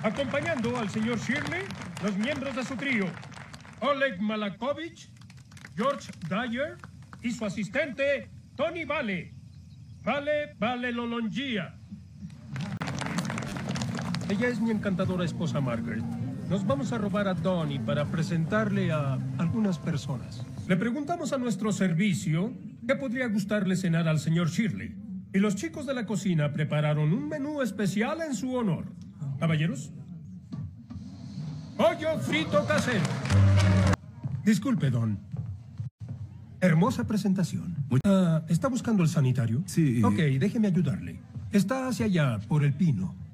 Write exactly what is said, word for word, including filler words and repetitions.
Acompañando al señor Shirley, los miembros de su trío, Oleg Malakovich, George Dyer y su asistente, Tony Vale. Vale, Vale Lolongia. Ella es mi encantadora esposa Margaret. Nos vamos a robar a Donnie para presentarle a algunas personas. Le preguntamos a nuestro servicio qué podría gustarle cenar al señor Shirley. Y los chicos de la cocina prepararon un menú especial en su honor. Caballeros. Pollo frito casero. Disculpe, Don. Hermosa presentación. Uh, ¿Está buscando el sanitario? Sí. Ok, déjeme ayudarle. Está hacia allá, por el pino.